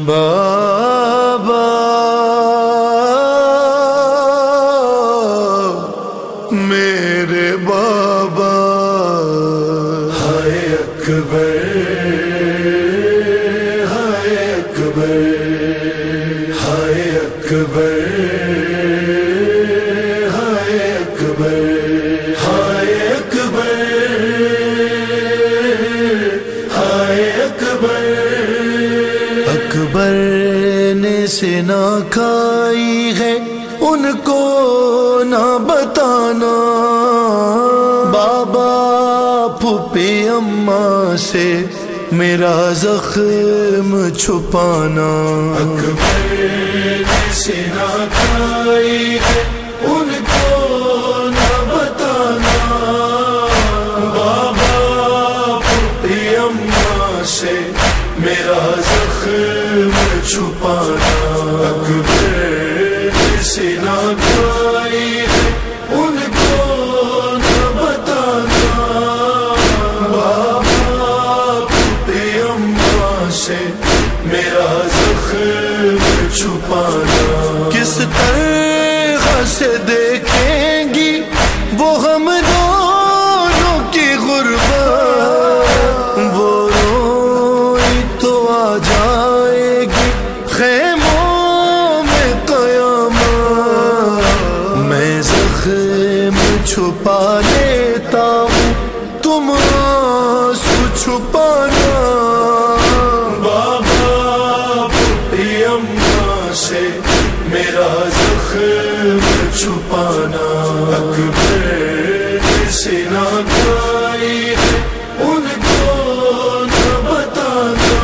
بابا میرے بابا ہائے اکبر ہائے اکبر ہائے اکبر ہائے اکبر ہائے اکبر ہائے اکبر اکبر نے سنا کھائی ہے ان کو نہ بتانا، بابا پھوپھی اماں سے میرا زخم چھپانا۔ اکبر نے سنا کھائی ہے ان کو نہ بتانا، بابا پھوپھی اماں سے میرا زخم چھپانا۔ اکبر نے سنا کھائی ہے ان کو نہ بتانا، بابا پھوپھی اماں سے میرا زخم چھپانا۔ کس طرح سے دیکھیں گی وہ ہم دونوں کی غربت، وہ روئی تو آ جائے گی خیموں میں قیامت، میں زخم چھپا لیتا ہوں تم آنسو چھپانا، بابا پھوپھی اماں سے میرا زخم چھپانا۔ اکبر نے سنا کھائی ہے ان کو نہ بتانا،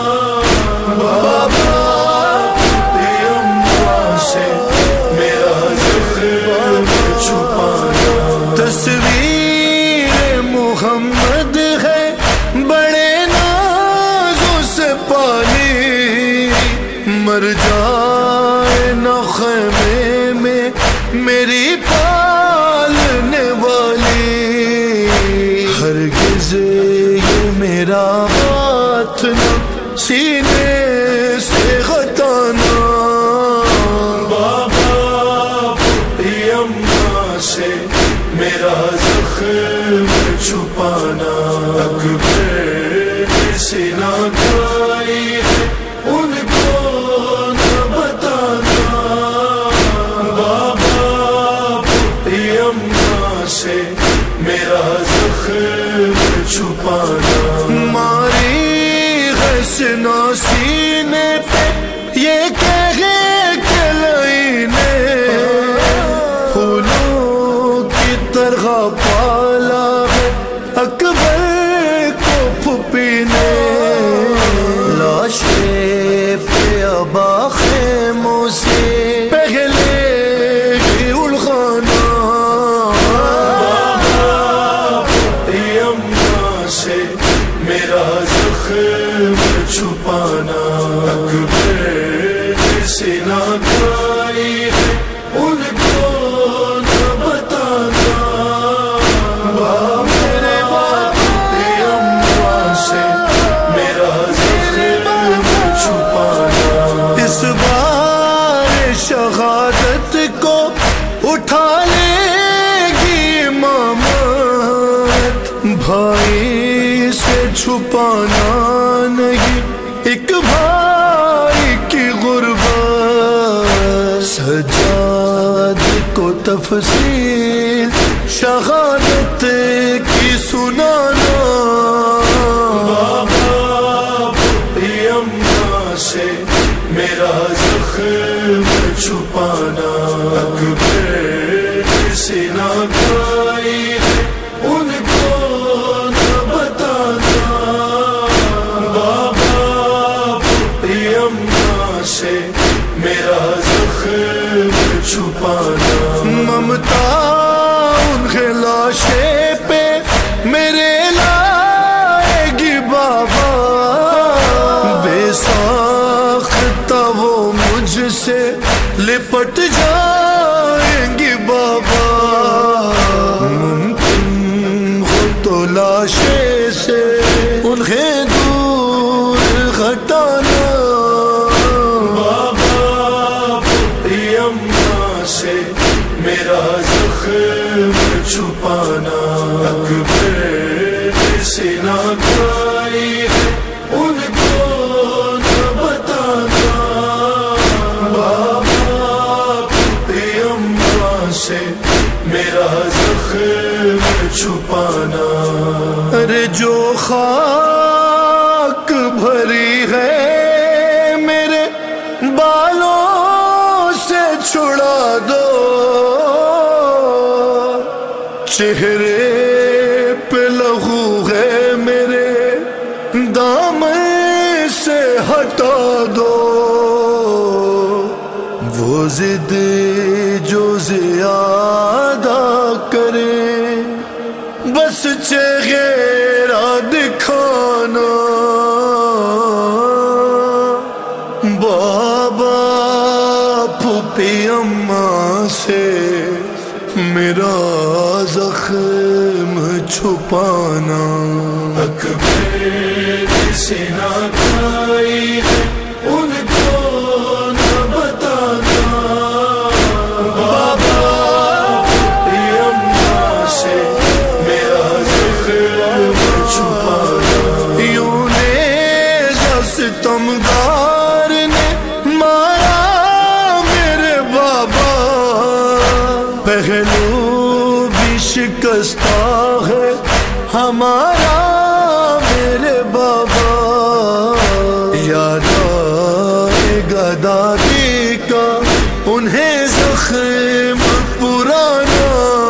بابا پھوپھی اماں سے میرا زخم چھپانا۔ تصویر محمد ہے بڑے نازوں سے پالی، مر جائے نہ خیمے میں میری پالنے والی، ہرگز یہ میرا ہاتھ نہ سینے سے ہٹانا، بابا پھوپھی اماں سے میرا زخم چھپانا۔ اکبر نے سنا کھائی ہے ان کو نہ بتانا، بابا پھوپھی اماں سے میرا زخم چھپانا۔ ماری ہے سنا سینے پہ یہ کہے کہ لائنے، پھولوں کی طرح پالا ہے اکبر کو پھوپھی نے، لاشیں پہ ابا خیموں سے پہلے ہی اڑانا، بابا پھوپھی اماں سے میرا زخم چھپانا۔ اکبر نے سنا کھائی ہے ان کو نہ بتانا، میرے پھوپھی اماں سے میرا زخم چھپانا۔ اس بار شہادت کو اٹھا لے گی امامت، بھائی سے چھپانا نہیں ایک بھائی کی غربت، سجاد کو تفصیل شہادت کی سنانا، بابا پھوپھی اماں سے میرا زخم چھپانا۔ اکبر نے سنا کھائی ہے ان کو نہ بتانا، بابا پھوپھی اماں سے میرا زخم چھپانا۔ ممتا ان کے لاشے پہ میرے لائے گی بابا، بے ساختہ وہ مجھ سے لپٹ جائیں گی بابا، ممکن ہو تو لاشے سے انہیں دور ہٹانا، سے میرا زخم چھپانا، اکبر سے نہ کھائی ہے ان کو نہ بتانا، بابا پھوپھی اماں سے میرا زخم چھپانا۔ ارے جو خاک بھری ہے میرے بالوں سے چھڑا دو، چہرے پہ لہو ہے میرے دامن سے ہٹا دو، وہ ضد جو زیادہ کرے بس چہرہ دکھانا، بابا پھوپھی اماں سے میرا زخم چھپانا، اکبر سے نہ کھائی ہے ان کو نہ بتانا، بابا پھوپھی اماں سے میرا زخم چھپانا۔ یوں نیزہ ستمگار نے مارا میرے بابا، پہلو بھی شکستہ ہے ہمارا میرے بابا، یاد آئے گا دادی کا انہیں زخم پرانا،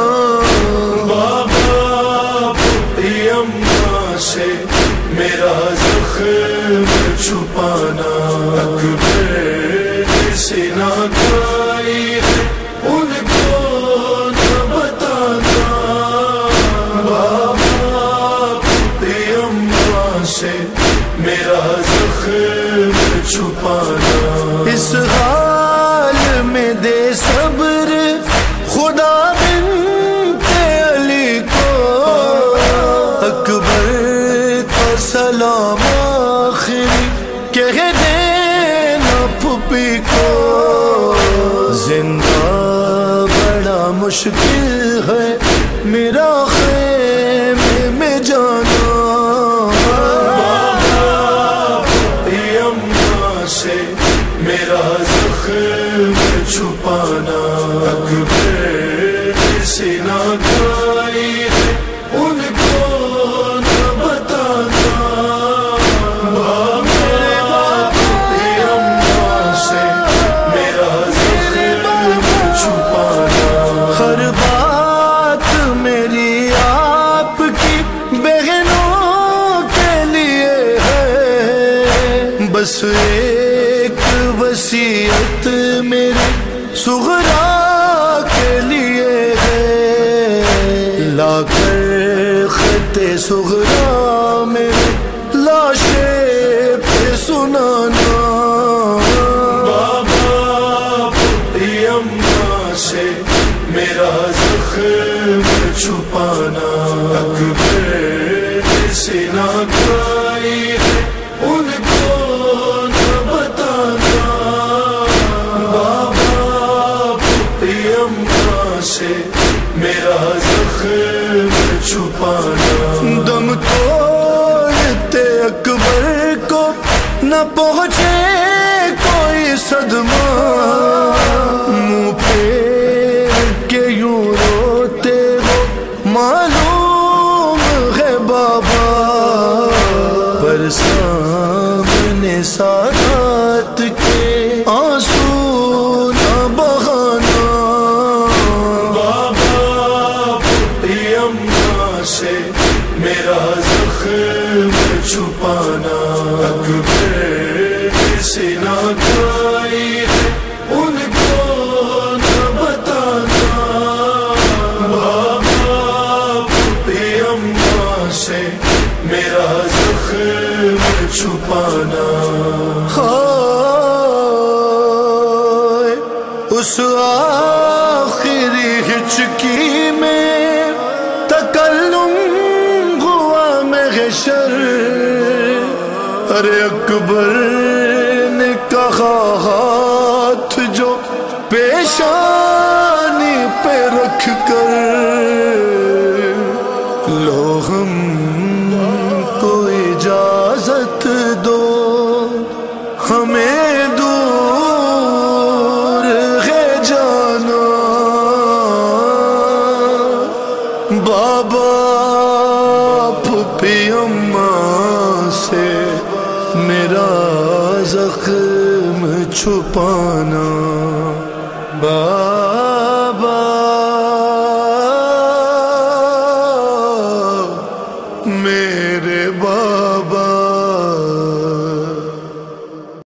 بابا پھوپھی اماں سے میرا زخم چھپانا، اکبر سے نہ کھائی ہے ان کو نہ بتانا، بابا پھوپھی اماں سے میرا زخم چھپانا۔ اس حال میں دے صبر خدا بنت علی کو، اکبر کا سلام آخری کہہ دینا پھوپھی کو، زندہ بڑا مشکل ہے میرا خیمے میں جانا، بابا پھوپھی اماں سے میرا زخم چھپانا، اکبر سے نہ کھائی ہے ان کو نہ بتانا، بابا پھوپھی اماں سے میرا زخم چھپانا۔ ہر بات میری آپ کی بہنوں کے لیے ہے، بس ایک وصیت میری صغرا کے لیے ہے، لا کر خط صغرا میرے لاشے پہ سنانا، بابا پھوپھی اماں سے میرا زخم چھپانا، اکبر سے نہ کھائی ہے ان کو نہ بتانا، بابا پھوپھی اماں سے میرا زخم چھپانا۔ دم توڑتے اکبر کو نہ پہنچے کوئی صدمہ، منہ پھیر کے یوں روتے ہو معلوم ہے بابا، پر سامنے سادات کے آنسو نہ بہانا، بابا پھوپھی اماں سے میرا زخم چھپانا، اکبر سے نہ کھائی ہے ان کو نہ بتانا، بابا پھوپھی اماں سے میرا زخم چھپانا۔ اس آخری ہچکی میں تکلم ہوا محشر، ارے اکبر نے کہا ہاتھ جو پیشان چھپانا